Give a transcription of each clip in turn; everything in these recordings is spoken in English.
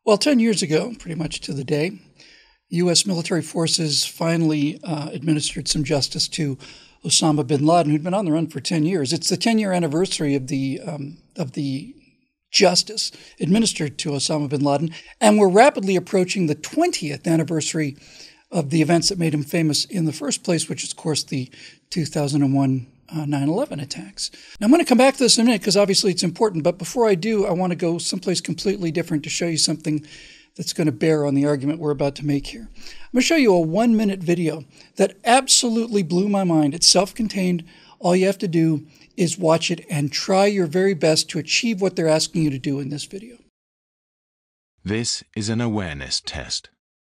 Well, 10 years ago, pretty much to the day, U.S. military forces finally administered some justice to Osama bin Laden, who'd been on the run for 10 years. It's the 10-year anniversary of the justice administered to Osama bin Laden, and we're rapidly approaching the 20th anniversary of the events that made him famous in the first place, which is, of course, the 2001 9/11 attacks. Now, I'm going to come back to this in a minute because obviously it's important, but before I do, I want to go someplace completely different to show you something that's going to bear on the argument we're about to make here. I'm going to show you a 1-minute video that absolutely blew my mind. It's self-contained. All you have to do is watch it and try your very best to achieve what they're asking you to do in this video. This is an awareness test.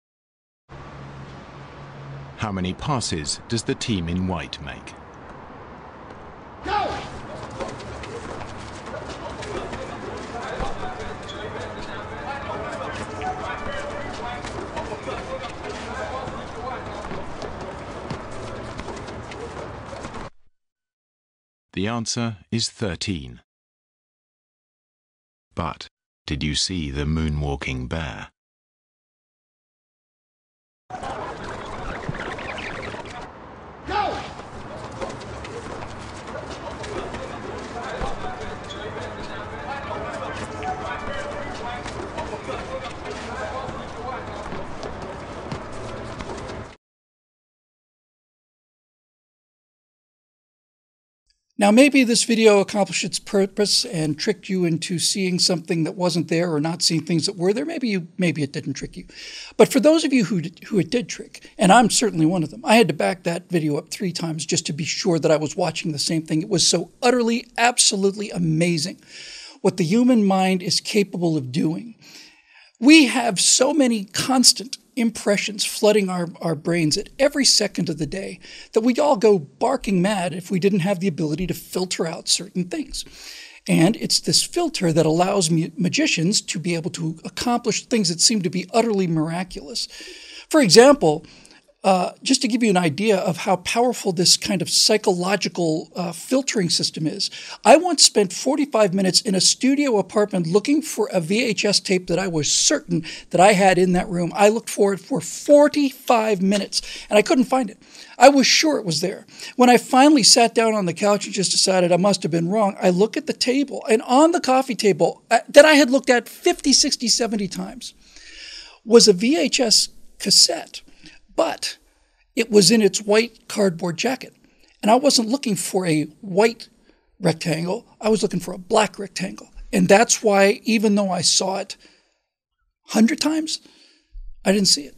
How many passes does the team in white make? Go! The answer is 13. But did you see the moonwalking bear? Go! Now, maybe this video accomplished its purpose and tricked you into seeing something that wasn't there or not seeing things that were there. Maybe it didn't trick you. But for those of you who it did trick, and I'm certainly one of them, I had to back that video up 3 times just to be sure that I was watching the same thing. It was so utterly, absolutely amazing what the human mind is capable of doing. We have so many constant impressions flooding our brains at every second of the day that we'd all go barking mad if we didn't have the ability to filter out certain things. And it's this filter that allows magicians to be able to accomplish things that seem to be utterly miraculous. For example, just to give you an idea of how powerful this kind of psychological filtering system is, I once spent 45 minutes in a studio apartment looking for a VHS tape that I was certain that I had in that room. I looked for it for 45 minutes, and I couldn't find it. I was sure it was there. When I finally sat down on the couch and just decided I must have been wrong, I look at the table, and on the coffee table that I had looked at 50, 60, 70 times was a VHS cassette. But it was in its white cardboard jacket. And I wasn't looking for a white rectangle. I was looking for a black rectangle. And that's why, even though I saw it 100 times, I didn't see it.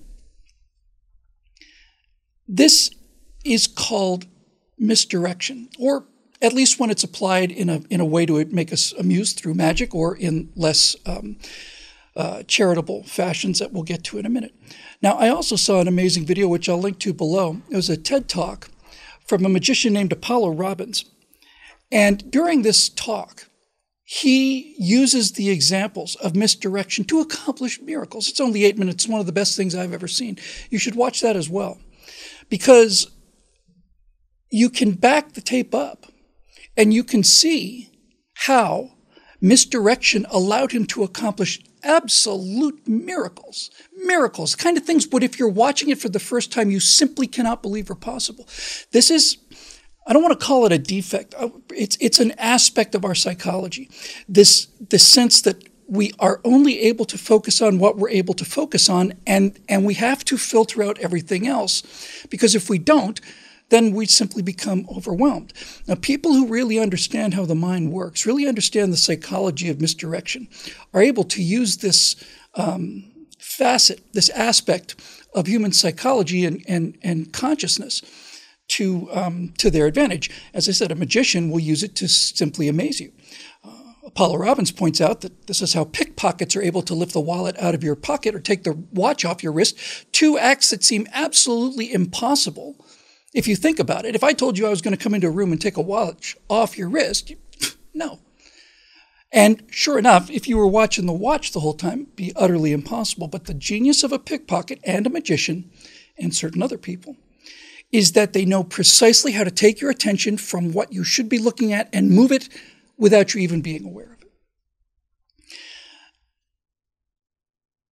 This is called misdirection, or at least when it's applied in a way to make us amused through magic, or in less charitable fashions that we'll get to in a minute. Now, I also saw an amazing video, which I'll link to below. It was a TED Talk from a magician named Apollo Robbins. And during this talk, he uses the examples of misdirection to accomplish miracles. It's only 8 minutes. It's one of the best things I've ever seen. You should watch that as well, because you can back the tape up and you can see how misdirection allowed him to accomplish absolute miracles. Miracles, the kind of things, but if you're watching it for the first time, you simply cannot believe are possible. This is, I don't want to call it a defect. It's an aspect of our psychology. This sense that we are only able to focus on what we're able to focus on, and we have to filter out everything else, because if we don't, then we simply become overwhelmed. Now, people who really understand how the mind works, really understand the psychology of misdirection, are able to use this facet, this aspect of human psychology and consciousness to their advantage. As I said, a magician will use it to simply amaze you. Apollo Robbins points out that this is how pickpockets are able to lift the wallet out of your pocket or take the watch off your wrist, 2 acts that seem absolutely impossible. If you think about it, if I told you I was going to come into a room and take a watch off your wrist, no. And sure enough, if you were watching the watch the whole time, it'd be utterly impossible. But the genius of a pickpocket and a magician and certain other people is that they know precisely how to take your attention from what you should be looking at and move it without you even being aware of it.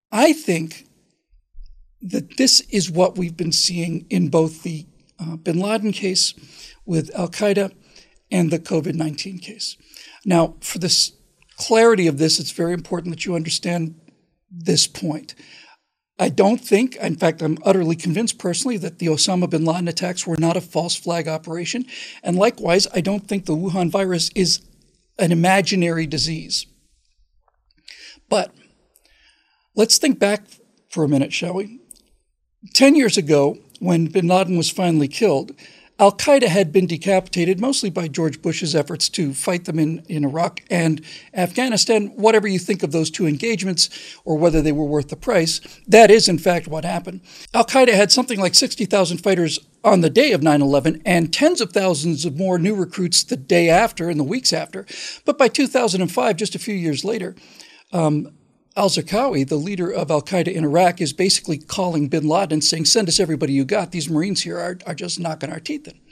I think that this is what we've been seeing in both the bin Laden case with al-Qaeda and the COVID-19 case. Now, for this clarity of this, it's very important that you understand this point. I don't think, in fact, I'm utterly convinced personally that the Osama bin Laden attacks were not a false flag operation. And likewise, I don't think the Wuhan virus is an imaginary disease. But let's think back for a minute, shall we? 10 years ago, when bin Laden was finally killed, al-Qaeda had been decapitated mostly by George Bush's efforts to fight them in Iraq and Afghanistan. Whatever you think of those two engagements or whether they were worth the price, that is in fact what happened. Al-Qaeda had something like 60,000 fighters on the day of 9/11 and tens of thousands of more new recruits the day after and the weeks after. But by 2005, just a few years later, al-Zarqawi, the leader of al-Qaeda in Iraq, is basically calling bin Laden saying, send us everybody you got. These Marines here are just knocking our teeth in.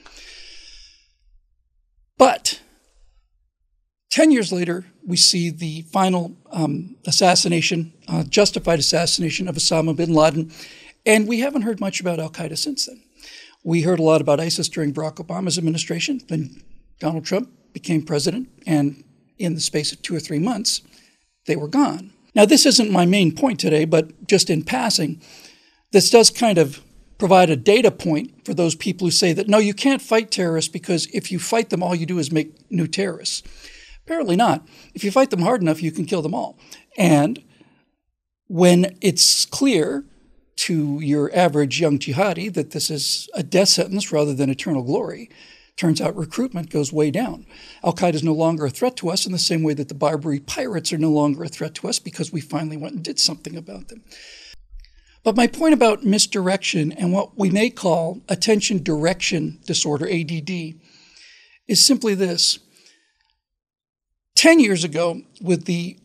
But 10 years later, we see the final assassination, justified assassination of Osama bin Laden, and we haven't heard much about al-Qaeda since then. We heard a lot about ISIS during Barack Obama's administration. Then Donald Trump became president, and in the space of 2 or 3 months, they were gone. Now, this isn't my main point today, but just in passing, this does kind of provide a data point for those people who say that, no, you can't fight terrorists because if you fight them, all you do is make new terrorists. Apparently not. If you fight them hard enough, you can kill them all. And when it's clear to your average young jihadi that this is a death sentence rather than eternal glory, turns out recruitment goes way down. Al-Qaeda is no longer a threat to us in the same way that the Barbary pirates are no longer a threat to us because we finally went and did something about them. But my point about misdirection and what we may call attention direction disorder, ADD, is simply this. 10 years ago, with the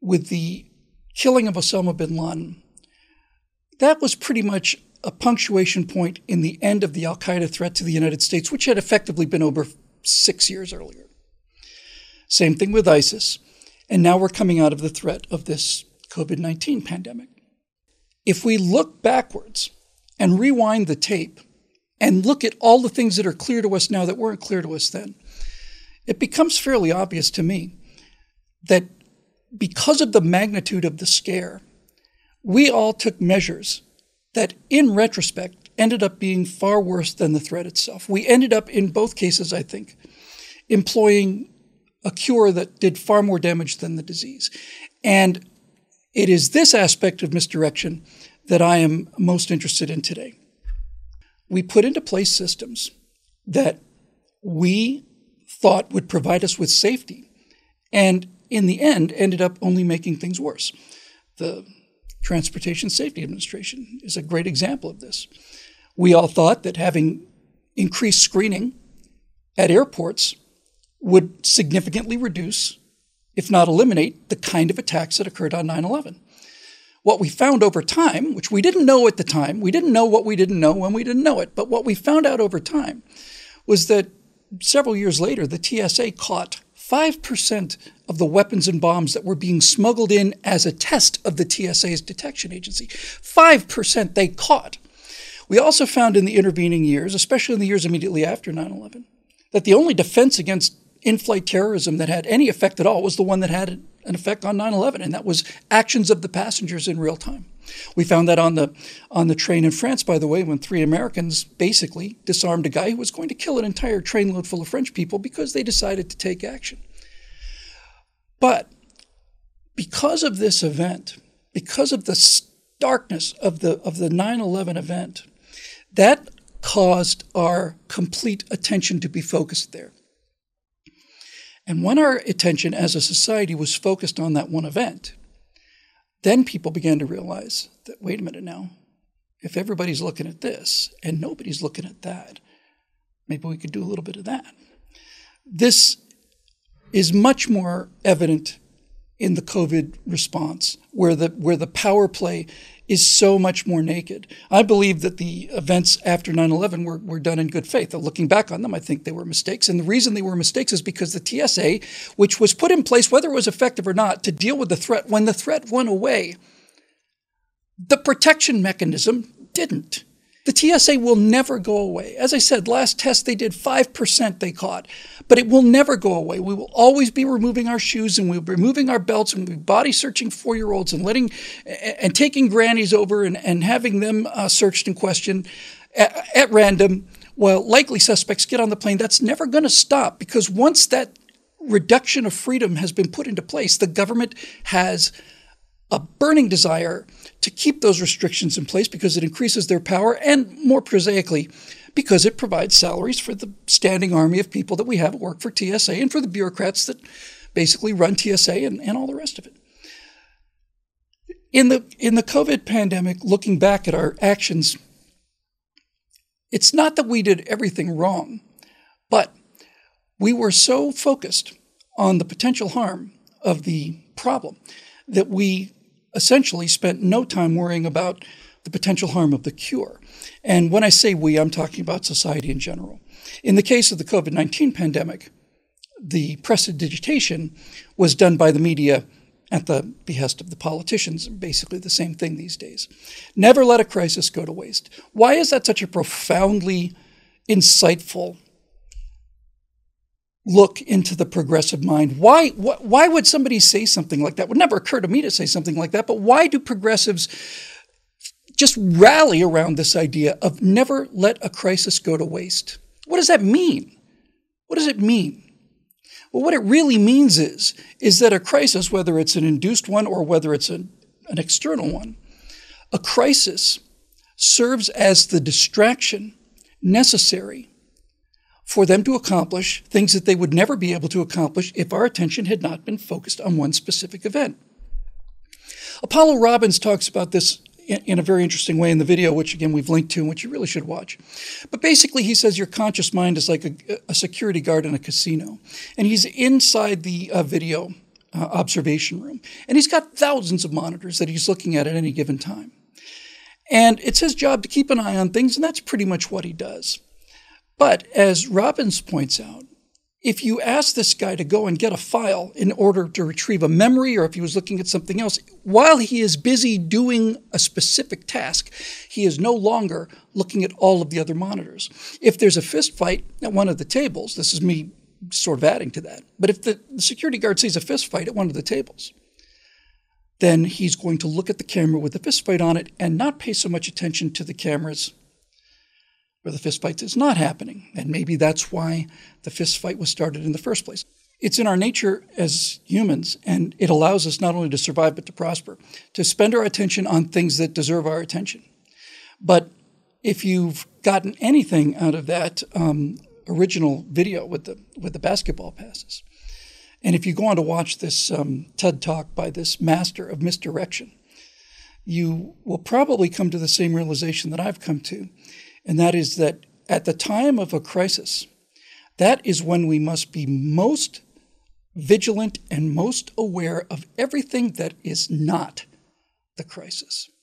killing of Osama bin Laden, that was pretty much a punctuation point in the end of the al-Qaeda threat to the United States, which had effectively been over 6 years earlier. Same thing with ISIS. And now we're coming out of the threat of this COVID-19 pandemic. If we look backwards and rewind the tape and look at all the things that are clear to us now that weren't clear to us then, it becomes fairly obvious to me that because of the magnitude of the scare, we all took measures that in retrospect ended up being far worse than the threat itself. We ended up in both cases, I think, employing a cure that did far more damage than the disease. And it is this aspect of misdirection that I am most interested in today. We put into place systems that we thought would provide us with safety, and in the end ended up only making things worse. The Transportation Safety Administration is a great example of this. We all thought that having increased screening at airports would significantly reduce, if not eliminate, the kind of attacks that occurred on 9/11. What we found over time, which we didn't know at the time, we didn't know what we didn't know when we didn't know it, but what we found out over time was that several years later, the TSA caught 5% of the weapons and bombs that were being smuggled in as a test of the TSA's detection agency. 5% they caught. We also found in the intervening years, especially in the years immediately after 9/11, that the only defense against in-flight terrorism that had any effect at all was the one that had an effect on 9/11, and that was actions of the passengers in real time. We found that on the train in France, by the way, when 3 Americans basically disarmed a guy who was going to kill an entire trainload full of French people because they decided to take action. But because of this event, because of the starkness of the 9/11 event, that caused our complete attention to be focused there. And when our attention as a society was focused on that one event, then people began to realize that, wait a minute now, if everybody's looking at this and nobody's looking at that, maybe we could do a little bit of that. This is much more evident in the COVID response, where the power play is so much more naked. I believe that the events after 9/11 were done in good faith. Looking back on them, I think they were mistakes. And the reason they were mistakes is because the TSA, which was put in place, whether it was effective or not, to deal with the threat, when the threat went away, The protection mechanism didn't. The TSA will never go away. As I said, last test they did 5% they caught, but it will never go away. We will always be removing our shoes, and we'll be removing our belts, and we'll be body searching 4-year-olds and taking grannies over and having them searched and questioned at random while likely suspects get on the plane. That's never going to stop, because once that reduction of freedom has been put into place, the government has a burning desire to keep those restrictions in place because it increases their power, and more prosaically, because it provides salaries for the standing army of people that we have at work for TSA and for the bureaucrats that basically run TSA and all the rest of it. In the COVID pandemic, looking back at our actions, it's not that we did everything wrong, but we were so focused on the potential harm of the problem that we essentially spent no time worrying about the potential harm of the cure. And when I say we, I'm talking about society in general. In the case of the COVID-19 pandemic, the prestidigitation was done by the media at the behest of the politicians, basically the same thing these days. Never let a crisis go to waste. Why is that such a profoundly insightful look into the progressive mind? Why would somebody say something like that? It would never occur to me to say something like that, but why do progressives just rally around this idea of never let a crisis go to waste? What does that mean? What does it mean? Well, what it really means is that a crisis, whether it's an induced one or whether it's an external one, a crisis serves as the distraction necessary for them to accomplish things that they would never be able to accomplish if our attention had not been focused on one specific event. Apollo Robbins talks about this in a very interesting way in the video, which again we've linked to and which you really should watch. But basically he says your conscious mind is like a security guard in a casino. And he's inside the video observation room. And he's got thousands of monitors that he's looking at any given time. And it's his job to keep an eye on things, and that's pretty much what he does. But as Robbins points out, if you ask this guy to go and get a file in order to retrieve a memory, or if he was looking at something else, while he is busy doing a specific task, he is no longer looking at all of the other monitors. If there's a fist fight at one of the tables, this is me sort of adding to that, but if the security guard sees a fist fight at one of the tables, then he's going to look at the camera with the fist fight on it and not pay so much attention to the cameras where the fist fight is not happening. And maybe that's why the fist fight was started in the first place. It's in our nature as humans, and it allows us not only to survive but to prosper, to spend our attention on things that deserve our attention. But if you've gotten anything out of that original video with the basketball passes, and if you go on to watch this TED Talk by this master of misdirection, you will probably come to the same realization that I've come to. And that is that at the time of a crisis, that is when we must be most vigilant and most aware of everything that is not the crisis.